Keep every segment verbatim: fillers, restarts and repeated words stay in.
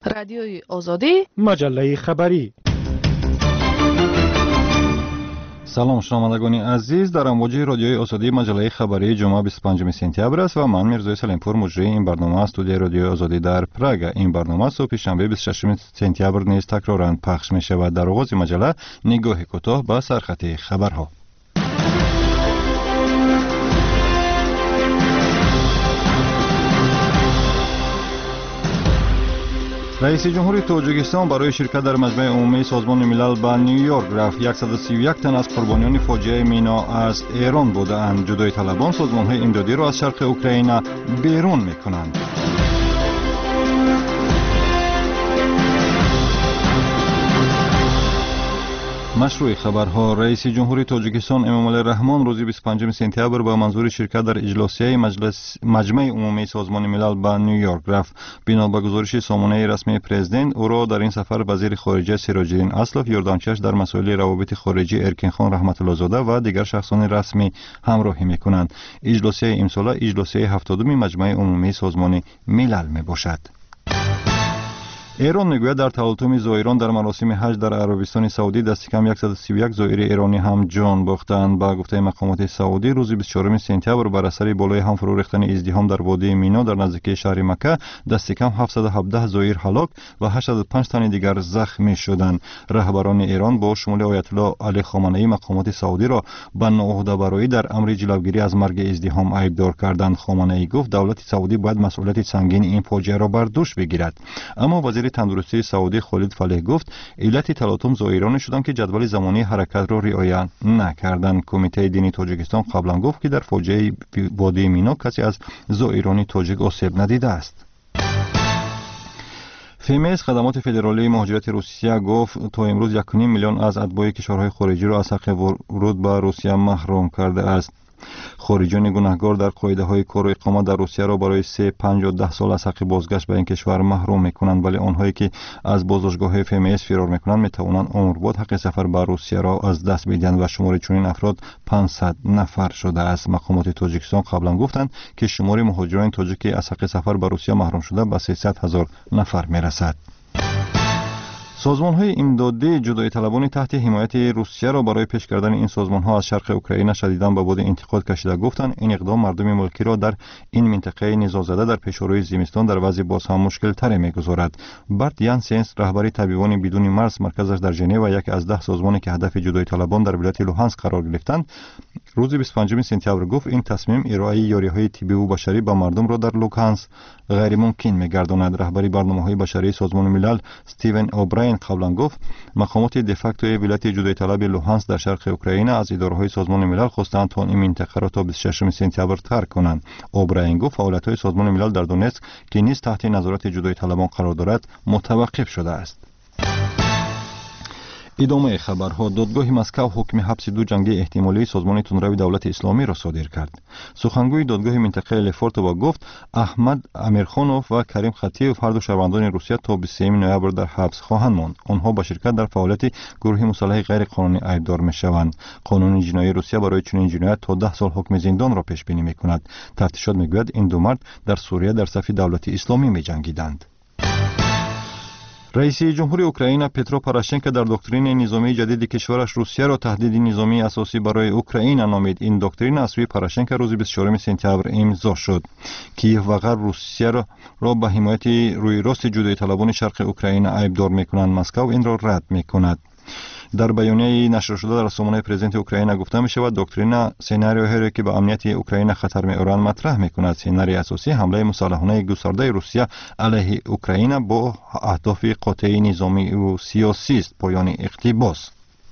رادیوی آزادی، مجله خبری. سلام شنوندگان عزیز، در امواج رادیوی آزادی مجله خبری جمعه بیست و پنجم سپتامبر است و من میرزای سلیمپور مجری این برنامه است. استودیوی رادیوی آزادی در پراگ. این برنامه صبح شنبه بیست و ششم سپتامبر نیز تکرارا پخش می شود. در آغاز مجله نگاه کوتاه به سرخط خبرها. رئیس جمهور تاجیکستان برای شرکت در مجمع عمومی سازمان ملل به نیویورک رفت. صد و سی و یک تن از قربانیان فاجعه مینا از ایران بودند. جدای طلبان سازمان‌های امدادی را از شرق اوکراین بیرون می‌کنند. مشروع خبرها. رئیس جمهور تاجیکستان امامعلی رحمان روز بیست و پنجم سپتامبر با منظور شرکت در اجلاسیه مجلس مجمع عمومی سازمان ملل به نیویورک رفت. بنا به گزارش سامانه رسمی پرزیدنت، او را در این سفر وزیر خارجه سراج الدین اسلف، یاردانچیش در مسائل روابط خارجی ارکین خان رحمت الله زاده و دیگر شخصان رسمی همراهی می‌کنند. اجلاسیه امساله اجلاسیه هفتادم مجمع عمومی سازمان ملل میباشد. ایران میگوید در تلاطم زائران در مراسم حج در عربستان سعودی دست کم صد و سی و یک زائر ایرانی هم جان باختند. با گفته مقامات سعودی روز بیست و چهارم سپتامبر بر اثر بالای هم فرو ریختن ازدحام در وادی مینا در نزدیکی شهر مکه دست کم هفتصد و هفده زائر هلاک و هشتاد و پنج تن دیگر زخمی شدند. رهبران ایران با شمول آیت الله علی خامنه‌ای مقامات سعودی را به ناعهده‌برایی در امر جلوگیری از مرگ ازدحام ایبدار کردند. خامنه‌ای گفت دولت سعودی باید مسئولیت سنگین این فاجعه را بر دوش بگیرد. اما وزیر تندرستی سعودی خالد فلیح گفت علت تلاطم زائران شدند که جدول زمانی حرکت را رعایت نکردند. کمیته دینی تاجیکستان قبلا گفت که در فاجعه وادی مینا کسی از زائران تاجیک آسیب ندیده است. فیمس خدمات فدرالی مهاجرت روسیه گفت تا امروز یک و نیم میلیون از اتباع کشورهای خارجی را از حق ورود به روسیه محروم کرده است. خارجیان گناهکار در قاعده‌های کار و اقامت در روسیه را برای سه، پنج و ده سال از حق بازگشت به این کشور محروم می‌کنند، ولی آنهایی که از بازداشتگاه فیمس فرار می‌کنند می‌توانند عمرباد حق سفر به روسیه را از دست بدهند و شمار چنین افراد پانصد نفر شده است. مقامات تاجیکستان قبلا گفتند که شمار مهاجران تاجیک از حق سفر به روسیه محروم شده به سیصد هزار نفر می‌رسد. سازمان‌های امدادی جدای طلبان تحت حمایت روسیه را برای پیش کردن این سازمان‌ها از شرق اوکراین شدیداً به باد انتقاد کشیده گفتند این اقدام مردم ملکی را در این منطقه نزاع‌زده در پیشروی زمستان در وضع باز هم مشکل‌تر می‌گذارد. برت یانسنس رهبر طبیبان بدون مرز مرکزش در ژنو و یکی از ده سازمانی که هدف جدای طلبان در ولایت لوهانسک قرار گرفتند روز بیست و پنجم سپتامبر گفت این تصمیم ارائه یاری‌های طبی و بشری به مردم را در لوهانسک غیر ممکن می‌گرداند. رهبر برنامه‌های بشری سازمان ملل استیون اوبراین قبلا گفت مقامات دفاکتوی ولایت جدای طلب لوهانسک در شرق اوکراین از اداره‌های سازمان ملل خواستند تا این منطقه را تا بیست و ششم سپتامبر ترک کنند. اوبراین گفت فعالیت‌های سازمان ملل در دونتسک که نیز تحت نظارت جدای طلبان قرار دارد متوقف شده است. ادامه خبرها. دادگاه مسکو حکم حبس دو جنگی احتمالی سازمان تندروی دولت اسلامی را صادر کرد. سخنگوی دادگاه منطقه لفورتووا گفت احمد امیرخانوف و کریم خطیف هر دو شهروندان روسیه تا بیست و سوم نوامبر در حبس خواهند ماند. آنها با شرکت در فعالیت گروه مسلح غیر قانونی ایبدار می‌شوند. قانون جنایی روسیه برای چنین جنایت تا ده سال حکم زندان را پیش بینی می‌کند. تفتیشات می‌گوید این دو مرد در سوریه در صف دولت اسلامی می‌جنگیدند. رئیس جمهور اوکراین پترو پوراشنکو در دکترین نظامی جدید کشورش روسیه را تهدید نظامی اساسی برای اوکراین نامید. این دکترین از سوی پوراشنکو روز بیست و چهارم سپتامبر امضا شد. کیف و غرب روسیه را, را به حمایت روی راست جدای طلبان شرق اوکراین ایبدار می‌کنند. مسکو این را رد می‌کند. در بیانیه نشر شده در سامانه پرزیدنت اوکراین گفته می شود دکترین سناریویی که به امنیت اوکراین خطر می آورند مطرح می کند. سناریوی اساسی حمله مسلحانه گسترده روسیه علیه اوکراین با اهداف قاطع نظامی و سیاسی است. پایان اقتباس.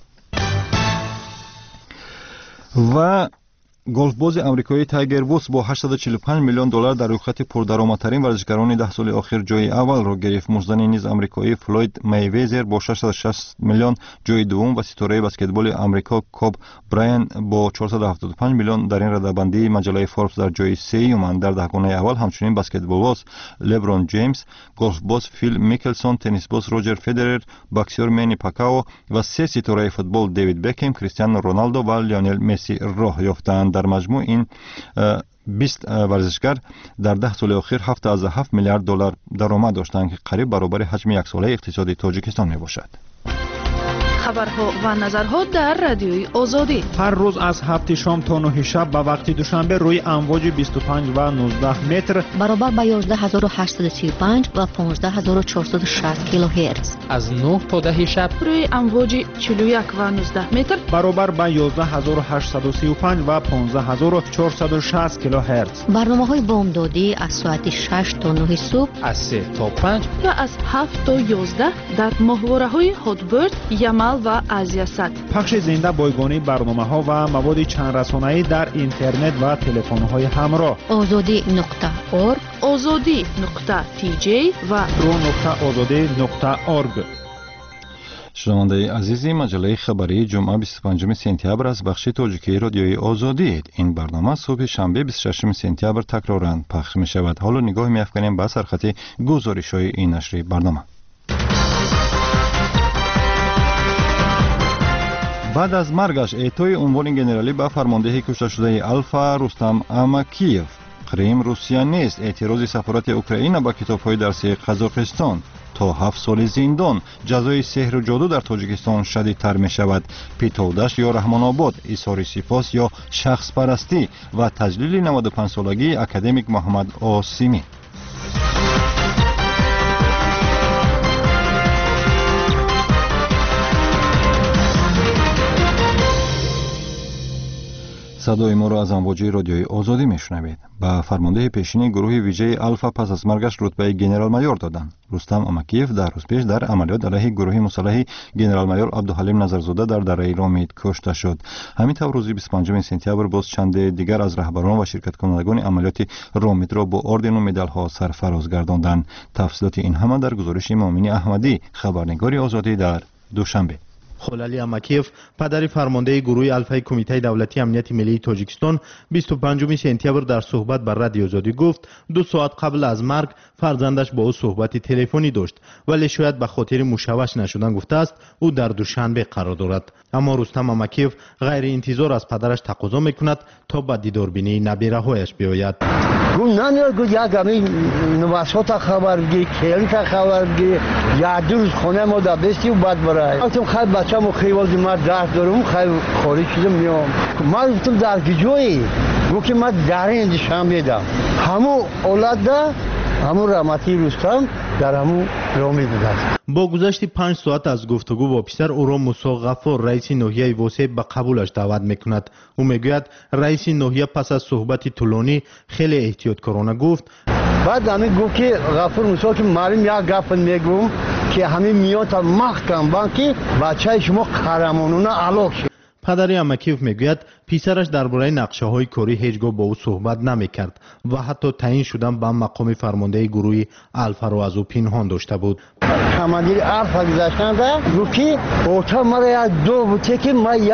و گلفباز آمریکایی تایگر وودز با هشتصد و چهل و پنج میلیون دلار در رقابت پردرآمدترین ورزشکاران ده سال اخیر جای اول را گرفت. مزدن نیز آمریکایی فلوید میوزر با ششصد و شصت میلیون جای دوم و ستاره بسکتبال آمریکا کوب براین با چهارصد و هفتاد و پنج میلیون در این رده‌بندی مجله فوربس در جای سوم. در دهگانه اول همچنین بسکتبالباز لبرون جیمز، گلفباز فیل میکلسون، تنیسباز روجر فدرر، باکسور مانی پاکاو و سه ستاره فوتبال دیوید بکهم، کریستیانو رونالدو و لیونل مسی راه یافتند. در مجموع این بیست ورزشکار در ده سال اخیر هفت از هفت میلیارد دلار درآمد داشتند که قریب برابر حجم یک ساله اقتصادی تاجیکستان میباشد. خبرها و نظرها در رادیوی آزادی هر روز از هفت شام تا نه شب به وقت دوشنبه روی امواج بیست و پنج و نوزده متر برابر با یازده هزار و هشتصد و سی و پنج و پانزده هزار و چهارصد و شصت کیلوهرتز از نه تا ده شب روی امواج چهل و یک و نوزده متر برابر با یازده هزار و هشتصد و سی و پنج و پانزده هزار و چهارصد و شصت کیلوهرتز. برنامه‌های بامدادی از ساعت شش تا نه صبح، از سه تا پنج و از هفت تا یازده در ماهواره‌های هاتبرد، یمل و آزیاسات. پخش زنده بایگانی برنامه‌ها و مواد چند رسانه‌ای در اینترنت و تلفن‌های همراه. آزادی نقطه اورگ، آزادی نقطه تی جی و رو نقطه آزادی نقطه اورگ. شنونده عزیزی، مجله خبری جمعه بیست و پنجم سپتامبر از بخش تاجیکی رادیوی آزادی اید. این برنامه صبح شنبه بیست و ششم سپتامبر تکرارا پخش می شود. حالا نگاه می افکنیم به سرخط گزارش‌های این نشر برنامه. بعد از مرگش اعطای عنوان گنرالی به فرمانده کشته شده الفا رستم اماکیف، کریم روسیه نیست، اعتراض سفارت اوکراین به کتاب‌های درسی قزاقستان، تا هفت سال زندان، جزای سحر و جادو در تاجیکستان شدیدتر می شود، پیتودش یا رحمان آباد، ایثار سپاس یا شخص پرستی و تجلیل نود و پنج سالگی اکادمیک محمد آسیمی. صدای ما را از امواج رادیوی آزادی میشنوید. با فرمانده پیشین گروه ویژه الفا پس از مرگش رتبه گنرال مایور دادند. رستم اماکیف در روز پیش در عملیات علیه گروه مسلح گنرال مایور عبدالحلیم نظرزاده در دره رامید کشته شد. همینطور روز بیست و پنجم سپتامبر باز چند دیگر از رهبران و شرکت کنندگان عملیات رامید را با اردن و مدال ها سرفراز گرداندند. تفصیلات این همه در گزارش مؤمنی احمدی، خبرنگار آزادی در دوشنبه. خلالی اماکیف، پدر فرمانده گروه الفای کمیته دولتی امنیت ملی تاجیکستان، بیست و پنجم سپتامبر در صحبت بر رادیو آزادی گفت دو ساعت قبل از مرگ فرزندش با او صحبت تلفنی داشت، ولی شاید به خاطر مشوش نشدن گفته است او در دوشنبه قرار دارد. اما رستم اماکیف غیر انتظار از پدرش تقاضا میکند تا به دیداربینی نبیره‌هایش بیاید. گو نمیاد گو یک همی نواسات خبر بگی، کلیت خبر بگی، یک دو روز خونه ما در بستی و بعد برای گفتم خیلی بچه ما خیلی من درد دارم، خیلی خالی شدم میام. من گفتم در کجایی؟ گفت که من در این نشان میدم. همون اولاد ده همون رحمتی رستم در همون رامی بوده. با گذشت پنج ساعت از گفتگو با پسر، او را موسی غفار رئیس ناحیه واسه به قبولش دعوت میکند. او میگوید رئیس ناحیه پس از صحبت طولانی خیلی احتیاطکارانه گفت. بعد همین گفت که غفور موسی که معلوم یک گپ میگم که همین میاد محکم بانکی بچه شما قهرمانانه علاق شد. پدر اماکیف میگوید پسرش درباره نقشه های کاری هیچگاه با او صحبت نمیکرد و حتی تعیین شدن به مقام فرمانده گروه الفا را از او پنهان داشته بود. کماندیر الفا گذاشتند گفت که اوتا مرا یک دو بوده که من یک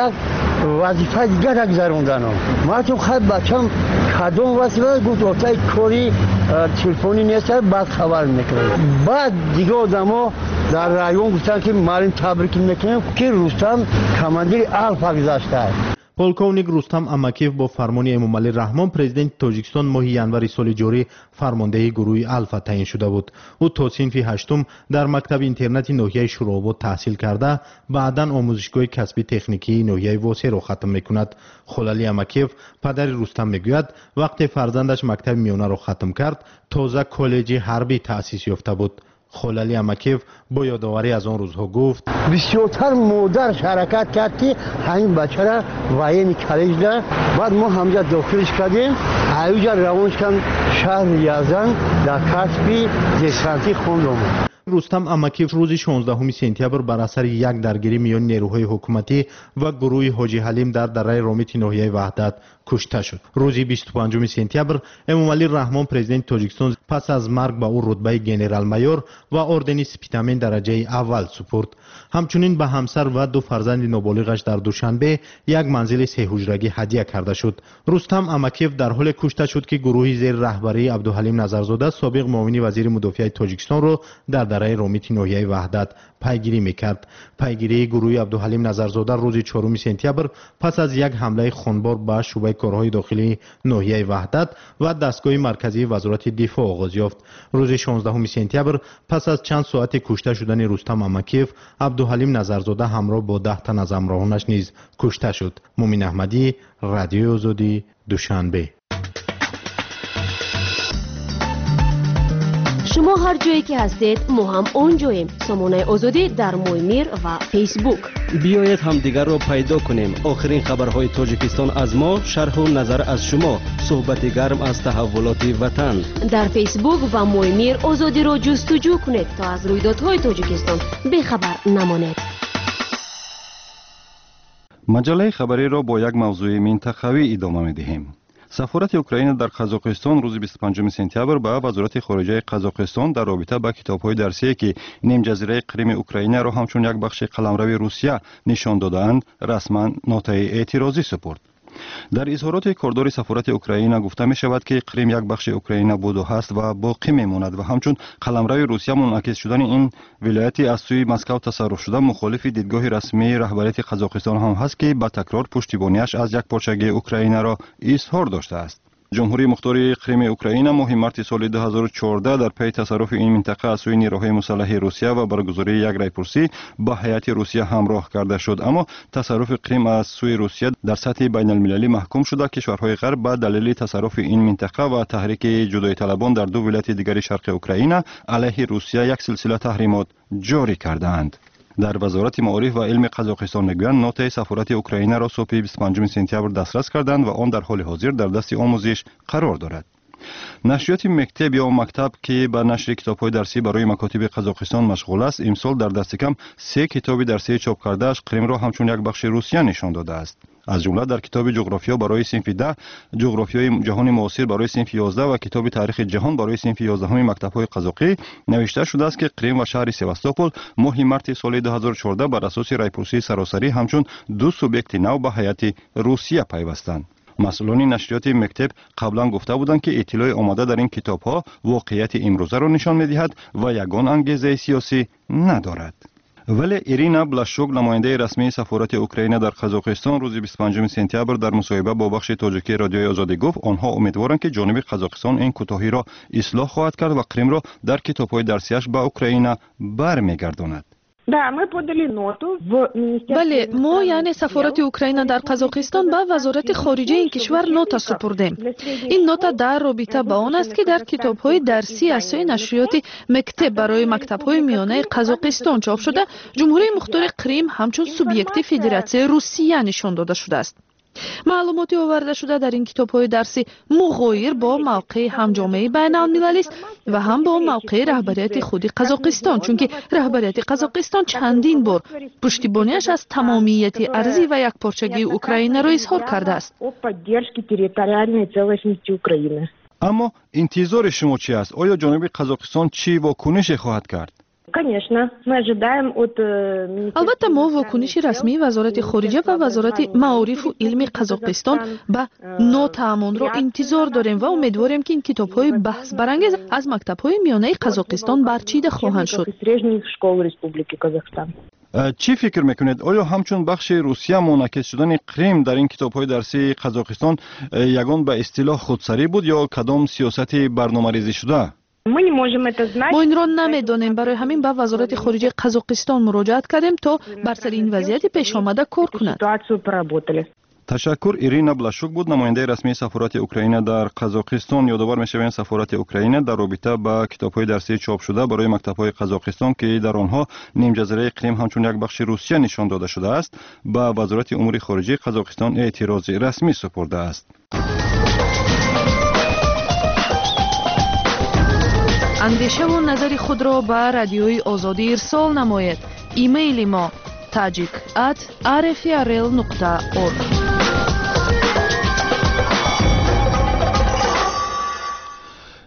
وظیفه دیگر گذروندم. من تو خیلی بچم کدوم وظیفه گفت اوتا کاری تلفنی نیست بعد خبر میکنه. بعد دیگه آدما در رایون گفتن که مالین تبریک میکنیم که رستم کماندیر الفا گذاشته. پولکونیک رستم اماکیف با فرمان امامعلی رحمان پرزیدنت تاجیکستان ماه ینور سال جاری فرمانده گروه الفا تعیین شده بود. او تا صنف هشتم در مکتب اینترنتی ناحیه شورآباد تحصیل کرده، بعداً آموزشگاه کسبی تکنیکی ناحیه واسه را ختم میکند. خلالی اماکیف پدر رستم میگوید وقتی فرزندش مکتب میانه را ختم کرد تازه کالج حربی تأسیس یافته بود. خلالی اماکیف با یادآوری از آن روزها گفت بسیارتر مادرش حرکت کرد که همین بچه را وین کالج ده، بعد ما همجا داخلش کردیم، اوجا روانش کردیم شهر یزدان در کسبی زیستانسی خوندم. رستم اماکیف روز شانزدهم سپتامبر بر اثر یک درگیری میان نیروهای حکومتی و گروه حاجی حلیم در دره رامیت ناحیه وحدت کشته شد. روز بیست و پنجم سپتامبر امامعلی رحمان پرزیدنت تاجیکستان پس از مرگ به او رتبه گنرال مایور و اردن سپیتامین درجه اول سپرد. همچنین به همسر و دو فرزند نابالغش در دوشنبه یک منزل سه حجرگی هدیه کرده شد. رستم اماکیف در حال کشته شد که گروهی زیر رهبری عبدالحلیم نظرزاده سابق معاون وزیر مدافع تاجیکستان را در اداره رومیت ناحیه وحدت پیگیری میکرد. پیگیری گروه عبدالحلیم نظرزاده روز چهارم سپتامبر پس از یک حمله خونبار به شعبه کارهای داخلی ناحیه وحدت و دستگاه مرکزی وزارت دفاع آغاز یافت. روز شانزدهم سپتامبر پس از چند ساعت کشته شدن رستم امکیف، عبدالحلیم نظرزاده همراه با ده تن از همراهانش نیز کشته شد. مومن احمدی، رادیو آزادی، دوشنبه. شما هر جایی که هستید ما هم اونجاییم. سامانه آزادی در مویمیر و فیسبوک. بیایید هم دیگر را پیدا کنیم. آخرین خبرهای تاجیکستان از ما، شرح و نظر از شما، صحبت گرم از تحولات وطن. در فیسبوک و مویمیر آزادی را جستجو کنید تا از رویدادهای تاجیکستان بیخبر نمانید. مجله خبری را با یک موضوع منطقوی ادامه می‌دهیم. سفارت اوکراین در قزاقستان روز بیست و پنجم سپتامبر به وزارت خارجه قزاقستان در رابطه با کتاب‌های درسی که نیم جزیره کریم اوکراین را همچون یک بخش قلمرو روسیه نشان دادند، رسما نوت‌های اعتراضی سپرد. در اظهارات کاردار سفارت اوکراین گفته می شود که کریم یک بخش اوکراین بود و هست و باقی می ماند و همچون قلمرو روسیه منعکس شدن این ولایت از سوی مسکو تصرف شده مخالف دیدگاه رسمی رهبریت قزاقستان هم هست که با تکرار پشتیبانیش از یک پارچگی اوکراین را اظهار داشته است. جمهوری مختار کریم اوکراین ماه مارس سال دو هزار و چهارده در پی تصرف این منطقه از سوی نیروهای مسلح روسیه و برگزاری یک رایپرسی با هیئت روسیه همراه کرده شد، اما تصرف کریم از سوی روسیه در سطح بین المللی محکوم شده. کشورهای غرب به دلیل تصرف این منطقه و تحریک جدایی طلبان در دو ولایت دیگر شرق اوکراین علیه روسیه یک سلسله تحریمات جاری کردند. در وزارت معارف و علم قزاقستان میگویند نوت سفارت اوکراین را صبح بیست و پنجم سپتامبر دسترس کردند و آن در حال حاضر در دست آموزش قرار دارد. نشریات مکتب یا مکتب که به نشر کتاب‌های درسی برای مکاتب قزاقستان مشغول است، امسال در دست کم سه کتاب درسی چاپ کرده‌اش کریم را همچون یک بخش روسیه نشان داده است. از جمله در کتاب جغرافیا برای صنف ده، جغرافیای جهان معاصر برای صنف یازده و کتاب تاریخ جهان برای صنف یازده مکتب‌های قزاقی نوشته شده است که کریم و شهر سواستوپول ماه مارس سال دو هزار و چهارده بر اساس رایپرسی سراسری همچون دو سوبیکت نو به هیئت روسیه پیوستند. مسئولان نشریات مکتب قبلا گفته بودند که اطلاع آمده در این کتاب‌ها واقعیت امروزه را نشان می‌دهد و یگان انگیزه سیاسی ندارد. ولی ایرینا بلاشوک، نماینده رسمی سفارت اوکراین در قزاقستان، روز بیست و پنجم سپتامبر در مصاحبه با بخش تاجیکی رادیوی آزادی گفت آنها امیدوارند که جانب قزاقستان این کوتاهی را اصلاح خواهد کرد و کریم را در کتاب‌های درسیش به اوکراین برمیگرداند. بله، ما یعنی سفارت اوکراین در قزاقستان به وزارت خارجه این کشور نوت سپردیم. این نوت در رابطه با آن است که در کتاب‌های درسی از سوی نشریات مکتب برای مکتب‌های میانه قزاقستان چاپ شده، جمهوری مختار کریم همچون سوبیکت فدراسیون روسیه نشان داده شده است. معلوماتی آورده شده در این کتاب‌های درسی مغایر با موقع هم جامعه بین المللی است و هم با موقع رهبریت خود قزاقستان، چون که رهبریت قزاقستان چندین بار پشتیبانیش از تمامیت ارضی و یک پارچگی اوکراین را اظهار کرده است. اما انتظار شما چی است؟ آیا جانب قزاقستان چی واکنش خواهد کرد؟ البته ما واکنش رسمی وزارت خارجه و وزارت معارف و علم قزاقستان به نوت همان را انتظار داریم و امیدواریم که این کتاب‌های بحث برانگیز از مکتب‌های میانه قزاقستان برچیده خواهند شد. چی فکر میکنید؟ آیا همچون بخش روسیه منعکس شدن کریم در این کتاب‌های درسی قزاقستان یگان به اصطلاح خودسری بود یا کدام سیاست برنامه‌ریزی شده؟ ما این را نمیدانیم، برای همین به وزارت خارجه قزاقستان مراجعت کردیم تا بر سر این وضعیت پیش آمده کار کند. تشکر. ایرینا بلاشوک بود، نماینده رسمی سفارت اوکراین در قزاقستان. یادآور می‌شویم سفارت اوکراین در رابطه با کتاب‌های درسی چاپ شده برای مکتب‌های قزاقستان که در آنها نیم جزیره کریم همچون یک بخش روسیه نشان داده شده است، با وزارت امور خارجه قزاقستان اعتراض رسمی سپرده است. اندیشه و نظر خود را به رادیوی آزادی ارسال نماید. ایمیل ما tajik at r f r l nokta org.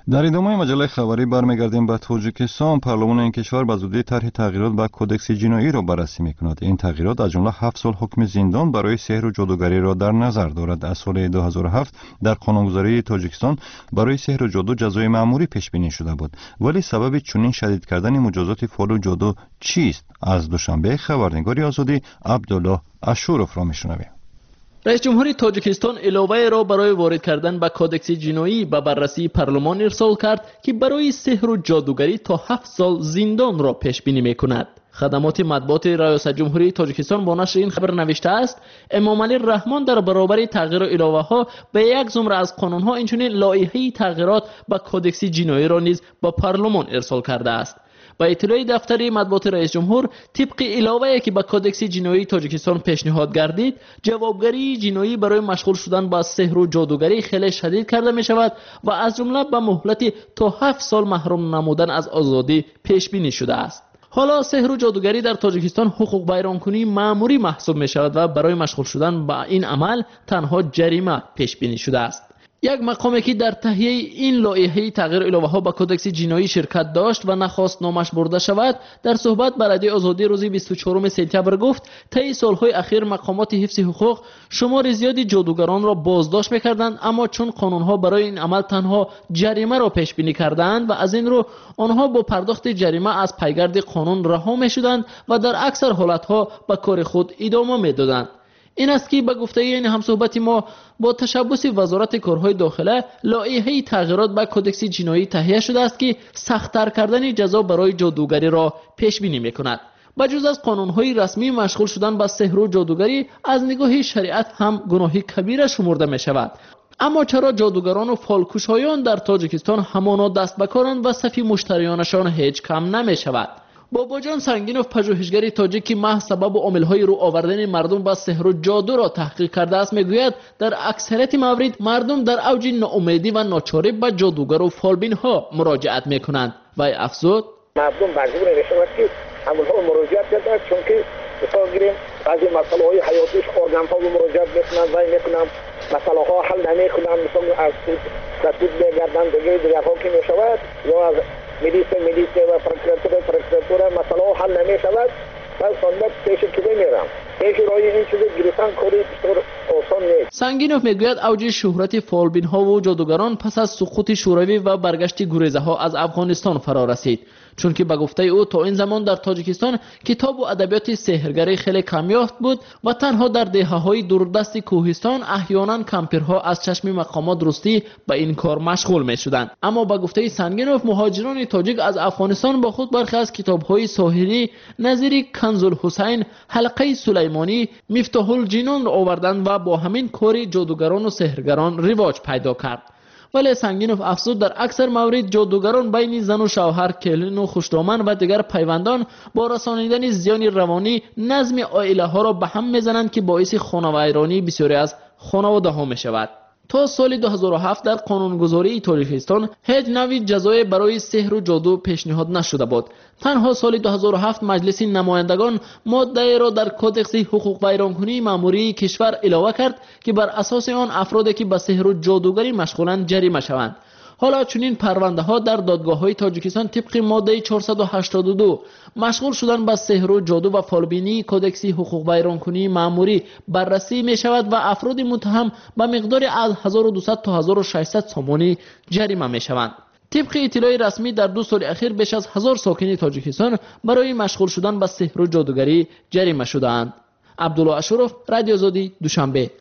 در ادامه مجله خبری برمیگردیم به تاجیکستان. پارلمان این کشور به زودی طرح تغییرات به کدکس جنایی را بررسی میکند. این تغییرات از جمله هفت سال حکم زندان برای سحر و جادوگری را در نظر دارد. از سال دو هزار و هفت در قانونگذاری تاجیکستان برای سحر و جادو جزای مأموری پیش بینی شده بود، ولی سبب چنین شدید کردن مجازات فال و جادو چیست؟ از دوشنبه خبرنگاری آزادی عبدالله اشورف را میشنویم. رئیس جمهوری تاجیکستان علاوه را برای وارد کردن به کودکس جنایی به بررسی پارلمان ارسال کرد که برای سحر و جادوگری تا هفت سال زندان را پیش بینی میکند. خدمات مطبوعات ریاست جمهوری تاجیکستان با نشر این خبر نوشته است امامعلی رحمان در برابر تغییر علاوه ها به یک زمره از قانون ها اینچنین لایحه تغییرات به کودکس جنایی را نیز به پارلمان ارسال کرده است. با اطلاع دفتر مطبوعات رئیس جمهور، طبق علاوه‌ای که به کودکس جنایی تاجیکستان پیشنهاد گردید، جوابگری جنایی برای مشغول شدن با سحر و جادوگری خیلی شدید کرده می شود و از جمله به مهلت تا هفت سال محروم نمودن از آزادی پیش بینی شده است. حالا سحر و جادوگری در تاجیکستان حقوق بیرانکنی مأموری محسوب می شود و برای مشغول شدن با این عمل تنها جریمه پیش بینی شده است. یک مقامی که در تهیه این لایحه تغییر علاوه ها به کودکس جنایی شرکت داشت و نخواست نامش برده شود، در صحبت با رادیو آزادی روز بیست و چهارم سپتامبر گفت طی سالهای اخیر مقامات حفظ حقوق شمار زیادی جادوگران را بازداشت می‌کردند، اما چون قانون‌ها برای این عمل تنها جریمه را پیش بینی کردند و از این رو آنها با پرداخت جریمه از پیگرد قانون رها می‌شدند و در اکثر حالت‌ها به کار خود ادامه می‌دادند. این است که به گفته این همصحبت ما با تشبث وزارت کارهای داخله لایحه تغییرات به کودکس جنایی تهیه شده است که سخت‌تر کردن جزا برای جادوگری را پیش بینی می‌کند. بجز از قانون‌های رسمی مشغول شدن با سحر و جادوگری، از نگاه شریعت هم گناه کبیره شمرده می‌شود. اما چرا جادوگران و فالکوشایان در تاجیکستان همانا دست به کارند و صف مشتریانشان هیچ کم نمی‌شود؟ باباجان سنگینوف، پژوهشگر تاجیک که محض سبب و عامل‌های رو آوردن مردم به سحر و جادو را تحقیق کرده است میگوید در اکثریت موارد مردم در اوج ناامیدی و ناچاری به جادوگر و فالبین‌ها مراجعت میکنند. وی افزود مردم مجبور میشوند که همونها مراجعت کنند، چون که مثلا گیریم بعضی مسائل حیاتیش ارگان‌ها رو مراجعت میکنند و میکنند مسائل‌ها حل نمیکنند، مثلا از تسدید میگردند دیگه دیگرها که میشود یا از میلیس میلیس و پروکراتور پروکراتور مسئله حل نمی شود و سندت پیش کده میرم پیش رای این چیز گرفتن کاری بسیار آسان نیست. سنگینوف میگوید اوج شهرت فالبین ها و جادوگران پس از سقوط شوروی و برگشت گریزه ها از افغانستان فرا رسید، چون که به گفته او تا این زمان در تاجیکستان کتاب و ادبیات سحرگری خیلی کم یافت بود و تنها در دهه‌های دوردست کوهستان احیانا کمپرها از چشم مقامات درستی به این کار مشغول می‌شدند. اما به گفته سنگینوف مهاجران تاجیک از افغانستان با خود برخی از کتاب‌های ساحری نظیر کنز الحسین، حلقه سلیمانی، مفتاح الجنان را آوردند و با همین کار جادوگران و سحرگران رواج پیدا کرد. ولی سنگینوف افزود در اکثر موارد جادوگران بین زن و شوهر، کلین و خوشدامن و دیگر پیوندان با رسانیدن زیان روانی نظم عائله ها را به هم میزنند که باعث خانوادگی بسیاری از خانواده ها می شود. تا سال دو هزار و هفت در قانونگذاری تاجیکستان هیچ نوعی جزای برای سحر و جادو پیشنهاد نشده بود. تنها سال دو هزار و هفت مجلس نمایندگان ماده را در کودکس حقوق بیرانکنی مأموری کشور علاوه کرد که بر اساس آن افرادی که به سحر و جادوگری مشغولند جریمه شوند. حالا چنین پرونده ها در دادگاه های تاجیکستان طبق ماده چهارصد و هشتاد و دو مشغول شدن با سحر و جادو و فالبینی کودکس حقوق بیرانکنی مأموری بررسی می شود و افراد متهم به مقدار از هزار و دویست تا هزار و ششصد سامانی جریمه می شوند. طبق اطلاع رسمی در دو سال اخیر بیش از هزار ساکن تاجیکستان برای مشغول شدن با سحر و جادوگری جریمه شدند. عبدالله اشورف، رادیو آزادی، دوشنبه.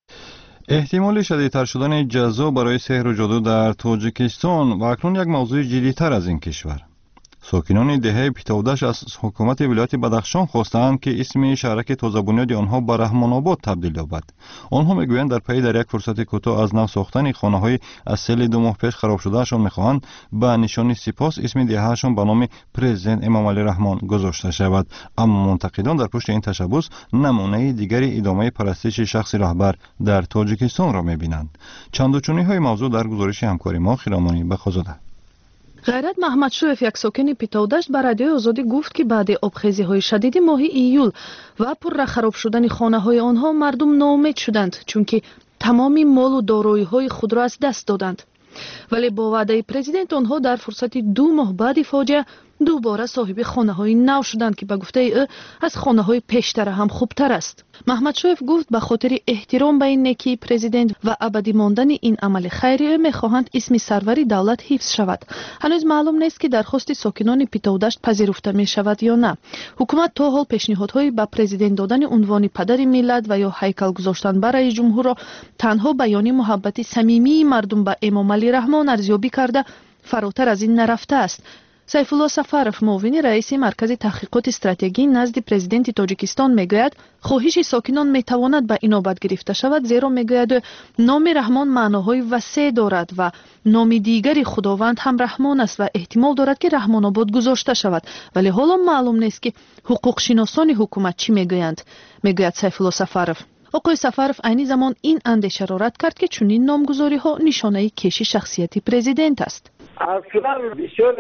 احتمال شدیدتر شدن جزا برای سحر و جادو در تاجیکستان و اکنون یک موضوع جدی‌تر از این کشور. ساکنان دهه پیتاودش از حکومت ولایت بدخشان خواستند که اسم شهرک تازه بنیاد آنها به رحمان آباد تبدیل یابد. آنها میگویند در پی در یک فرصت کوتاه از نو ساختن خانه‌های از سال دو ماه پیش خراب شدهشان میخواهند به نشان سپاس اسم دههشان به نام پرزیدنت امامعلی رحمان گذاشته شود. اما منتقدان در پشت این تشبث نمونه دیگری ادامه پرستش شخص رهبر در تاجیکستان را میبینند. چند و چونی های موضوع در گزارش همکاری ما خیرامانی بخوزاده. غیرت محمدشویف، یک ساکن پیتاودشت، به رادیو آزادی گفت که بعد آبخیزی های شدید ماه ایول و پر خراب شدن خانه های آنها مردم ناامید شدند، چون که تمامی مال و دارایی های خود را از دست دادند. ولی با وعده президент آنها در فرصت دو ماه بعد فاجعه دوباره صاحب خانه‌های نو شدند که به گفته او از خانه‌های پیشتر هم خوبتر است. محمد شویف گفت به خاطر احترام به این نیکی پرزیدنت و ابدی ماندن این عمل خیریه می‌خواهند اسم سروری دولت حفظ شود. هنوز معلوم نیست که درخواست ساکنان پیتاودشت پذیرفته می شود یا نه. حکومت تا حال پیشنهادهای به پرزیدنت دادن عنوان پدر ملت و یا هیکل گذاشتن بر رئیس جمهور را تنها بیان محبت صمیمی مردم به امام علی رحمان ارزیابی کرده فراتر از این نرفته است. سیفالله سفرов معاون رئیس مرکز تحقیقات استراتژی نزد پرزیدنت تاجیکستان میگوید خواهش ساکنان میتواند به اینابت گرفته شود، زیرا میگوید نام رحمان معناهای وسیع دارد و نام دیگری خداوند هم رحمان است و احتمال دارد که رحمان آباد گذاشته شود، ولی حالا معلوم نیست که حقوق شناسان حکومت چی میگویند. میگوید سیفالله سفرов. آقای سفرов عین زمان این اندیشه را رد کرد که چنین نامگذاری ها نشانه کشی شخصیتی پرزیدنت است. اصلا بسیار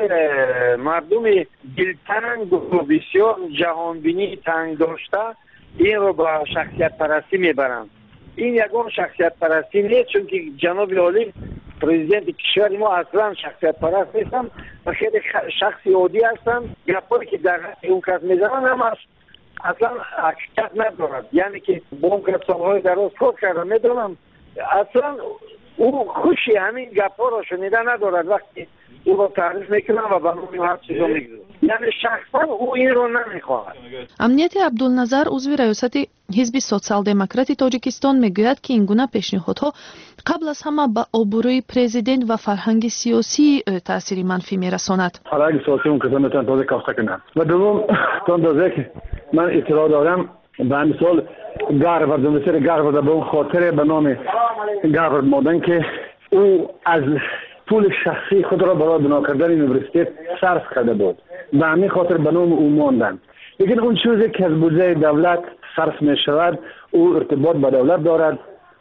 مردم دلتنگ و بسیار جهانبینی تنگ داشته این رو با شخصیت پرستی میبرند. این یگان شخصیت پرستی نیست، چون که جناب عالی پرزیدنت کشور ما اصلا شخصیت پرست نیستن و خیلی شخصی عادی هستن. گپایی که در اون کس میزنن هم اصلا حقیقت ندارد، یعنی که با اون کس سالهای دراز کار کردن میدونم اصلا او خوشی همین گپا را شنیده ندارد وقتی او را تعریف میکنن و برای هر چیزا میگذارن، یعنی شخصا او این رو نمیخواهد. امنیت عبدالنظر عضو ریاست حزب سوسیال دموکرات تاجیکستان میگوید که این گونه پیشنهادها قبل از همه به آبروی پرزیدنت و فرهنگ سیاسی تاثیر منفی میرساند. فرهنگ سیاسی اون کسا میتونن تازه کافته کنن و دوم تا اندازه که من اطلاع دارم به مثال گارورد مثل گارورد به اون خاطر به نام گارورد مادن که او از پول شخصی خود را برای بنا کردن یونیورسیته صرف کرده بود، به همین خاطر به نام او ماندن. لیکن اون چیزی که از بودجه دولت صرف می شود او ارتباط به دولت دارد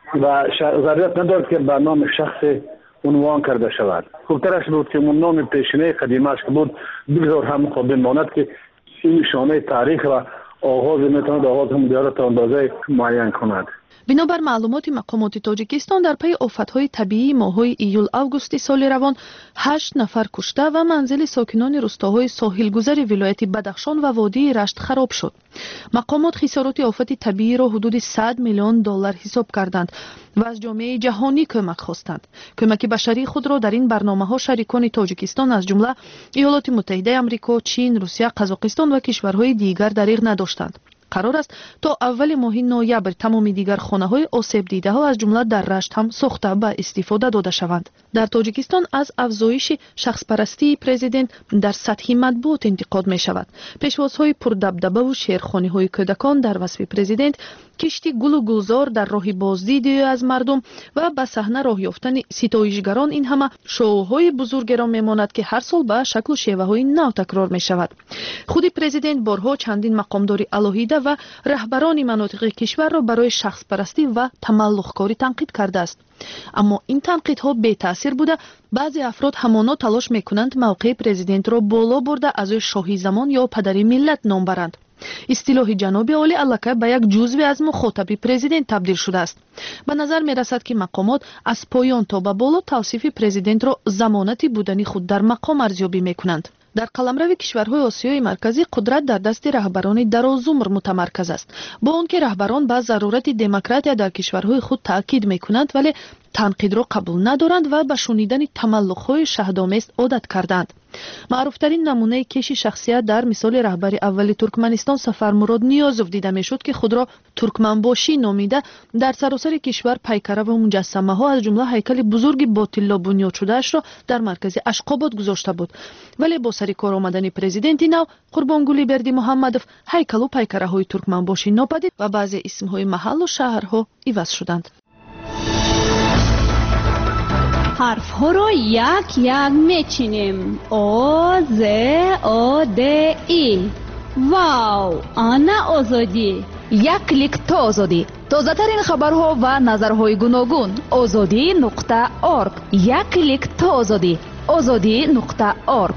و ضرورت ندارد که به نام شخص عنوان کرده شود. خوبترش بود که اون نام پیشینه قدیمش که بود بگذار هم خود بماند که این نشانه تاریخ و آغاز میتواند آغاز هم دیاره تا اندازه معین کند. بنابر معلومات مقامات تاجیکستان در پی آفت‌های طبیعی ماه‌های ایول آگوست سال روان هشت نفر کشته و منزل ساکنان روستاهای ساحلگذر ولایت بدخشان و وادی رشت خراب شد. مقامات خسارات آفت طبیعی را حدود صد میلیون دلار حساب کردند و از جامعه جهانی کمک خواستند. کمک بشری خود را در این برنامه‌ها شریکان تاجیکستان از جمله ایالات متحده آمریکا، چین، روسیه، قزاقستان و کشورهای دیگر دریغ نداشتند. قرار است تا اول ماه نوامبر تمام دیگر خانه‌های آسیب دیده ها از جمله در رشت هم ساخته به استفاده داده شوند. در تاجیکستان از افزایش شخص پرستی پرزیدنت در سطح مطبوعات انتقاد می شود. پیشوازهای پردبدبه و شیرخوانی‌های کودکان در وصف پرزیدنت کشتی گل و گلزار در راه بازدید از مردم و به صحنه راه یافتن ستایشگران این همه شوهای بزرگ را میماند که هر سال به شکل و شیوه‌های نو تکرار می شود. خود پرزیدنت بارها چندین مقامداری علاهیده و رهبران مناطق کشور را برای شخص پرستی و تملق‌کاری تنقید کرده است. اما این تنقیدها بی تاثیر بوده. بعضی افراد همانا تلاش میکنند موقع پرزیدنت را بالا برده از شاهی زمان یا پدر ملت نام برند. اصطلاح جناب عالی الکه به یک جزو از مخاطب پرزیدنت تبدیل شده است. به نظر می رسد که مقامات از پایان تا به بالا توصیف پرزیدنت را ضمانت بودن خود در مقام ارزیابی می کنند. در قلمرو کشورهای آسیای مرکزی قدرت در دست رهبران درازعمر متمرکز است. با آنکه رهبران به ضرورت دموکراسی در کشورهای خود تاکید می کنند ولی تنقید را قبول ندارند و به شنیدن تملق‌های شهدآمیز عادت کردند. معروفترین نمونه کشی شخصیت در مثال رهبر اول ترکمنستان سفرمراد نیازوف دیده میشد که خود را ترکمنباشی نامیده در سراسر کشور پیکره و مجسمه ها از جمله هیکل بزرگ با طلا بنیاد شده اش را در مرکز اشقاباد گذاشته بود. ولی با سر کار آمدن پرزیدنت نو قربانگلی بردی محمدوف هیکل و پیکره های ترکمنباشی ناپدید و بعضی اسم های محل و شهرها عوض شدند. حرف ها رو یک یک میچینیم. او ز او د ای. واو، آنا آزادی. یک کلیک تا آزادی. تازه ترین خبرها و نظرهای گوناگون. آزادی نقطه ارگ. یک کلیک تا آزادی. آزادی نقطه ارگ.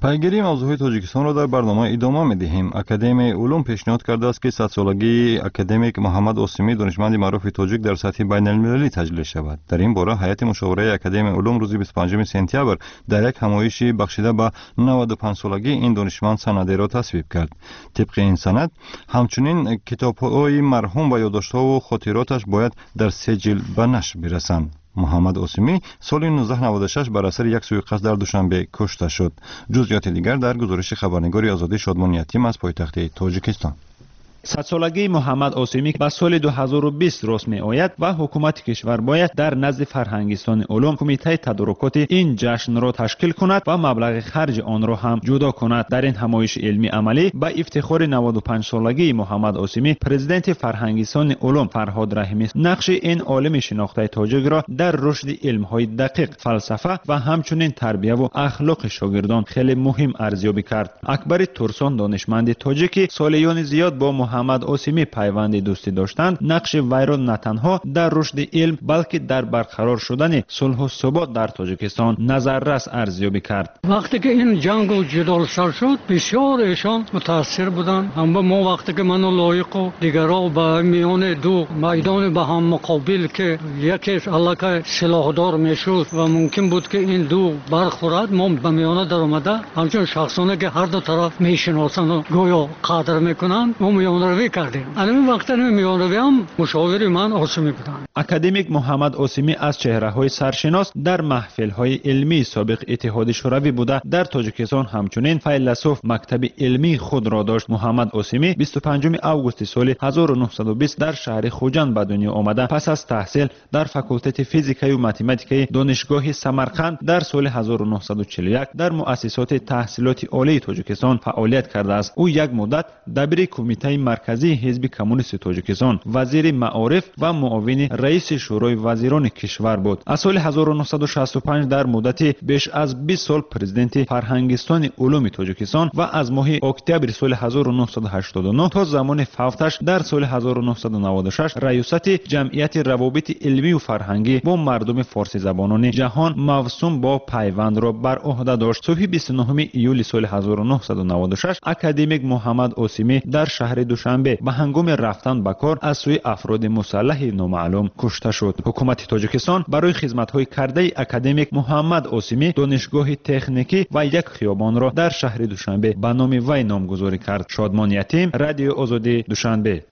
پیگیری موضوعات تاجیکستان را در برنامه ادامه می‌دهیم. اکادمی علوم پیشنهاد کرده است که صد سالگی اکادمیک محمد عاصمی دانشمند معروف تاجیک در سطح بین المللی تجلیل شود. در این باره هیئت مشاوره اکادمی علوم روز بیست و پنجم سپتامبر در یک همایشی بخشیده به نود و پنج سالگی این دانشمند سندی را تصویب کرد. طبق این سند همچنین کتاب‌های مرحوم و یادداشت‌ها و خاطراتش باید در سه جلد به نشر برسند. محمد عاصمی سال نوزده نود و شش بر اثر یک سوءقصد در دوشنبه کشته شد. جزئیات دیگر در گزارش خبرنگار آزادی شادمان یتیم از پایتخت تاجیکستان. صد سالگی محمد عاصمی به سال دو هزار و بیست راست می آید و حکومت کشور باید در نزد فرهنگستان علوم کمیته تدارکات این جشن را تشکیل کند و مبلغ خرج آن را هم جدا کند. در این همایش علمی عملی به افتخار نود و پنج سالگی محمد عاصمی پرزیدنت فرهنگستان علوم فرهاد رحیمی نقش این عالم شناخته تاجیک را در رشد علم‌های دقیق، فلسفه و همچنین تربیت و اخلاق شاگردان خیلی مهم ارزیابی کرد. اکبر ترسان دانشمند تاجیکی سالیان زیاد با محمد عاصمی پیوند دوستی داشتند، نقش وی را نه تنها در رشد علم بلکه در برقرار شدن صلح و ثبات در تاجیکستان نظررس ارزیابی کرد. وقتی که این جنگ و جدال سر شد بسیار ایشان متاثر بودند. اما ما وقتی که من و لایق و دیگرها به میان دو میدان به هم مقابل که یکی علاقه سلاحدار میشد و ممکن بود که این دو برخورد، ما به میانه در آمده همچون شخصانی که هر دو طرف میشناسند و گویا قدر میکنند ما میان روی کردیم. الان وقتی میان روی هم مشاور من عاصمی بودند. اکادمیک محمد عاصمی از چهره‌های سرشناس در محفل‌های علمی سابق اتحاد شوروی بوده. در تاجیکستان همچنین فیلسوف مکتب علمی خود را داشت. محمد عاصمی بیست و پنجم آگوست سال هزار و نهصد و بیست در شهر خوجند به دنیا آمده. پس از تحصیل در فاکولته فیزیک و متماتیک دانشگاه سمرقند در سال هزار و نهصد و چهل و یک در مؤسسات تحصیلات عالی تاجیکستان فعالیت کرده است. او یک مدت دبیر کمیته مرکزی حزب کمونیست تاجیکستان، وزیر معارف و معاون رئیس شورای وزیران کشور بود. از سال هزار و نهصد و شصت و پنج در مدت بیش از بیست سال پرزیدنت فرهنگستان علوم تاجیکستان و از ماه اکتبر سال هزار و نهصد و هشتاد و نه تا زمان فوتش در سال هزار و نهصد و نود و شش ریاست جمعیت روابط علمی و فرهنگی با مردم فارسی زبانان جهان موسوم با پیوند را بر عهده داشت. صبح بیست و نهم ایول سال هزار و نهصد و نود و شش اکادمیک محمد عاصمی در شهر دوشنبه به هنگام رفتن به کار از سوی افراد مسلح نامعلوم کشته شد. حکومت تاجیکستان برای خدمت‌های کرده اکادمیک محمد عاصمی دانشگاه تکنیکی و یک خیابان را در شهر دوشنبه به نام وی نامگذاری کرد. شادمان یتیم، رادیو آزادی، دوشنبه.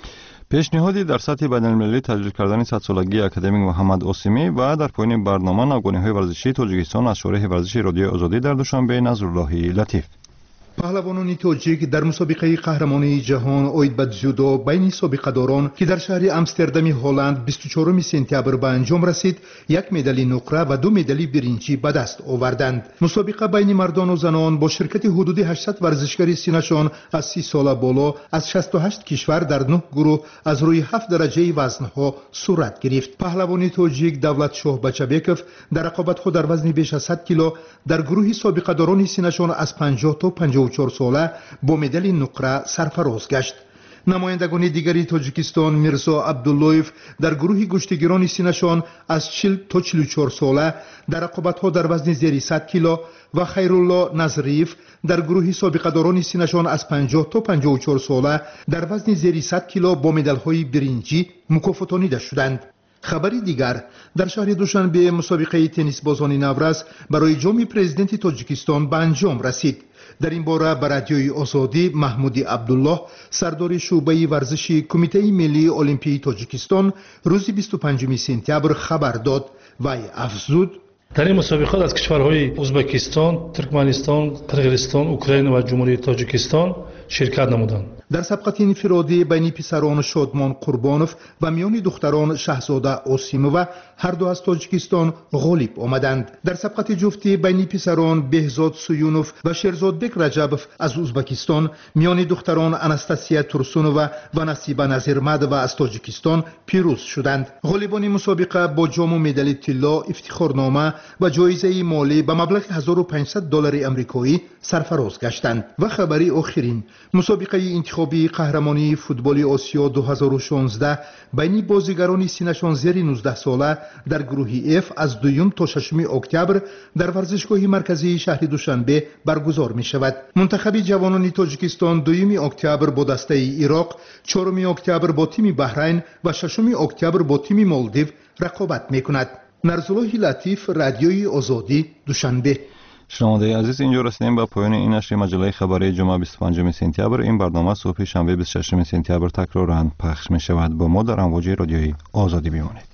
پیشنهادی در سطح بین‌المللی تجلیل کردن صد سالگی اکادمیک محمد عاصمی و در پایان برنامه ناگهانی‌های ورزشی تاجیکستان از شورای ورزشی رادیو آزادی در دوشنبه نظرالله لطیف. پهلوانان تاجیک در مسابقه قهرمانی جهان اوید به جودو بین سابقه‌داران که در شهر امستردام هلند بیست و چهارم سپتامبر به انجام رسید، یک مدال نقره و دو مدال برنجی به دست آوردند. مسابقه بین مردان و زنان با شرکت حدود هشتصد ورزشکار سینه‌شان از سی سال بالا از شصت و هشت کشور در نه گروه از روی هفت درجه وزن‌ها صورت گرفت. پهلوان تاجیک دولت شاه بچه‌بکوف در رقابت‌ها در وزن بیش از صد کیلو در گروه سابقه‌داران سینه‌شان از پنجاه تا پنجاه و چهار ساله با مدال نقره سرفراز گشت. نمایندگان دیگری تاجیکستان میرزا عبداللویف در گروه گشتگیران سینه‌شان از چهل تا چهل و چهار ساله در رقابت‌ها در وزن زیر صد کیلو و خیرالله نظریف در گروه سابقه‌داران سینه‌شان از پنجاه تا پنجاه و چهار ساله در وزن زیر صد کیلو با مدال‌های برنجی مکافاتانیده شدند. خبری دیگر در شهر دوشنبه مسابقه تنیس بازان نورس برای جام پرزیدنت تاجیکستان به انجام رسید. در این باره به رادیوی آزادی محمود عبدالله سردار شعبه ورزشی کمیته ملی المپیک تاجیکستان روز بیست و پنجم سپتامبر خبر داد. وی افزود: در این مسابقات از کشورهای ازبکستان، ترکمنستان، قرقیزستان، اوکراین و جمهوری تاجیکستان شرکت نمودند. در سبقت انفرادی بین پسران شادمان قربانوف و میان دختران شهزاده عاصمووا هر دو از تاجیکستان غالب آمدند. در سبقت جفتی بین پسران بهزاد سویونوف و شیرزادبک رجبوف از ازبکستان میان دختران اناستاسیا تورسونووا و نصیبه نظیرمدووا از تاجیکستان پیروز شدند. غالبان مسابقه با جام و مدال طلا، افتخارنامه و جایزه مالی به مبلغ هزار و پانصد دلار آمریکایی سرفراز گشتند. و خبری آخرین مسابقه انتخابی قهرمانی فوتبال آسیا دو هزار و شانزده بین بازیگران سینشان زیر نوزده ساله در گروه اف از دوم تا ششم اکتبر در ورزشگاه مرکزی شهر دوشنبه برگزار می شود. منتخب جوانان تاجیکستان دوم اکتبر با دسته عراق، چهارم اکتبر با تیم بحرین و ششم اکتبر با تیم مالدیو رقابت می کند. نرزالله لطیف، رادیوی آزادی، دوشنبه. شنوندگان عزیز، اینجا رسیدیم به پایان این نشر مجله خبری جمعه بیست و پنجم سپتامبر. این برنامه صبح شنبه بیست و ششم سپتامبر تکرار پخش می شود. با ما در امواج رادیوی آزادی بمانید.